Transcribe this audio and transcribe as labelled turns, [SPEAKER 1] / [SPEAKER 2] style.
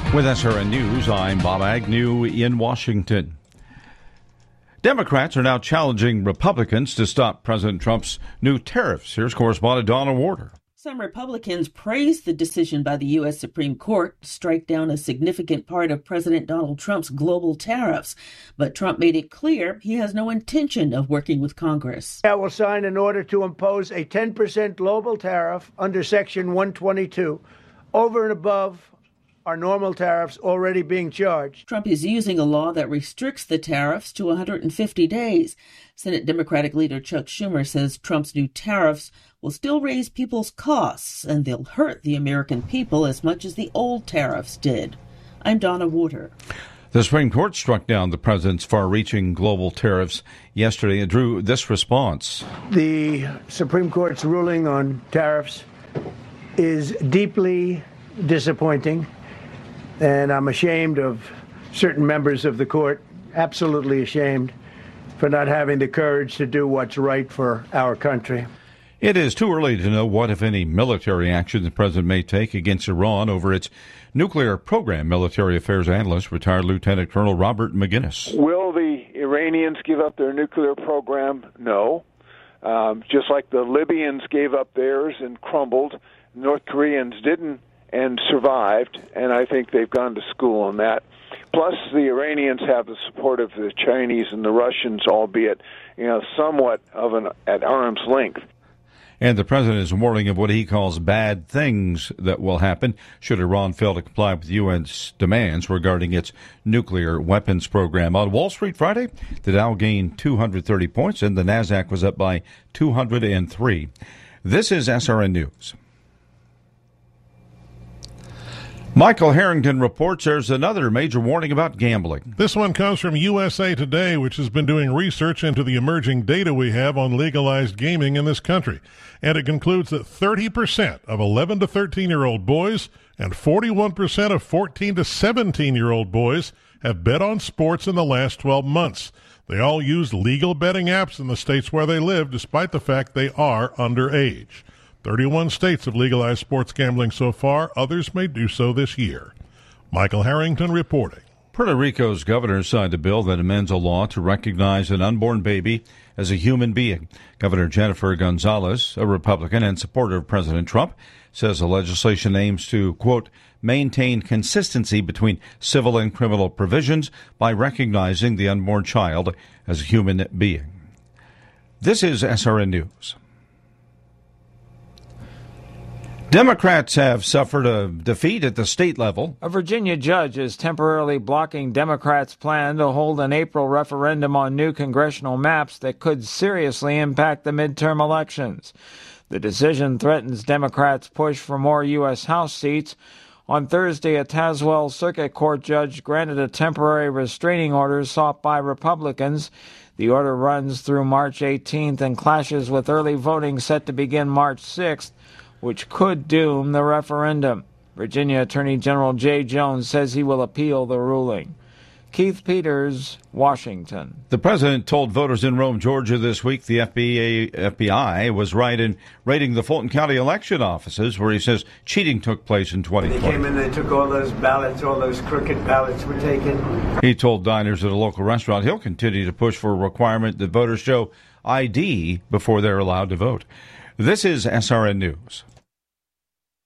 [SPEAKER 1] With SRN News, I'm Bob Agnew in Washington. Democrats are now challenging Republicans to stop President Trump's new tariffs. Here's correspondent Donna Warder.
[SPEAKER 2] Some Republicans praised the decision by the U.S. Supreme Court to strike down a significant part of President Donald Trump's global tariffs. But Trump made it clear he has no intention of working with Congress.
[SPEAKER 3] I will sign an order to impose a 10% global tariff under Section 122 over and above our normal tariffs already being charged.
[SPEAKER 2] Trump is using a law that restricts the tariffs to 150 days. Senate Democratic leader Chuck Schumer says Trump's new tariffs will still raise people's costs, and they'll hurt the American people as much as the old tariffs did. I'm Donna Warder.
[SPEAKER 1] The Supreme Court struck down the president's far-reaching global tariffs yesterday and drew this response.
[SPEAKER 3] The Supreme Court's ruling on tariffs is deeply disappointing, and I'm ashamed of certain members of the court, absolutely ashamed, for not having the courage to do what's right for our country.
[SPEAKER 1] It is too early to know what, if any, military action the president may take against Iran over its nuclear program. Military affairs analyst, retired Lieutenant Colonel Robert McGinnis.
[SPEAKER 4] Will the Iranians give up their nuclear program? No. Just like the Libyans gave up theirs and crumbled, North Koreans didn't and survived, and I think they've gone to school on that. Plus, the Iranians have the support of the Chinese and the Russians, albeit, somewhat of at arm's length.
[SPEAKER 1] And the president is warning of what he calls bad things that will happen should Iran fail to comply with U.S. demands regarding its nuclear weapons program. On Wall Street Friday, the Dow gained 230 points and the Nasdaq was up by 203. This is SRN News. Michael Harrington reports there's another major warning about gambling.
[SPEAKER 5] This one comes from USA Today, which has been doing research into the emerging data we have on legalized gaming in this country. And it concludes that 30% of 11 to 13-year-old boys and 41% of 14 to 17-year-old boys have bet on sports in the last 12 months. They all use legal betting apps in the states where they live, despite the fact they are underage. 31 states have legalized sports gambling so far. Others may do so this year. Michael Harrington reporting.
[SPEAKER 1] Puerto Rico's governor signed a bill that amends a law to recognize an unborn baby as a human being. Governor Jennifer Gonzalez, a Republican and supporter of President Trump, says the legislation aims to, quote, maintain consistency between civil and criminal provisions by recognizing the unborn child as a human being. This is SRN News. Democrats have suffered a defeat at the state level.
[SPEAKER 6] A Virginia judge is temporarily blocking Democrats' plan to hold an April referendum on new congressional maps that could seriously impact the midterm elections. The decision threatens Democrats' push for more U.S. House seats. On Thursday, a Tazewell Circuit Court judge granted a temporary restraining order sought by Republicans. The order runs through March 18th and clashes with early voting set to begin March 6th. Which could doom the referendum. Virginia Attorney General Jay Jones says he will appeal the ruling. Keith Peters, Washington.
[SPEAKER 1] The president told voters in Rome, Georgia this week the FBI was right in raiding the Fulton County election offices where he says cheating took place in 2020.
[SPEAKER 7] They came in, they took all those ballots, all those crooked ballots were taken.
[SPEAKER 1] He told diners at a local restaurant he'll continue to push for a requirement that voters show ID before they're allowed to vote. This is SRN News.